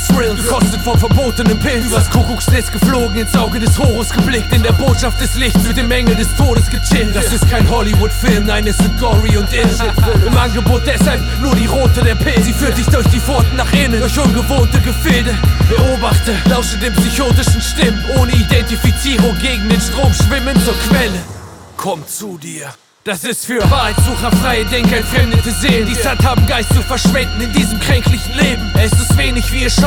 Thrills, gekostet von verbotenen Pilz. Übers Kuckucksnetz geflogen, ins Auge des Horus geblickt, in der Botschaft des Lichts mit dem Engel des Todes gechillt. Das ist kein Hollywood-Film, nein, es sind gory und ill. Im Angebot deshalb nur die rote der Pille. Sie führt dich durch die Pforten nach innen, durch ungewohnte Gefilde. Beobachte, lausche den psychotischen Stimmen, ohne Identifizierung gegen den Strom schwimmen zur Quelle. Komm zu dir. Das ist für Wahrheitssucher, freie Denker, entfremdete Seelen, die satt haben, Geist zu verschwenden in diesem kränklichen Leben. Es ist wenig, wie es scheint.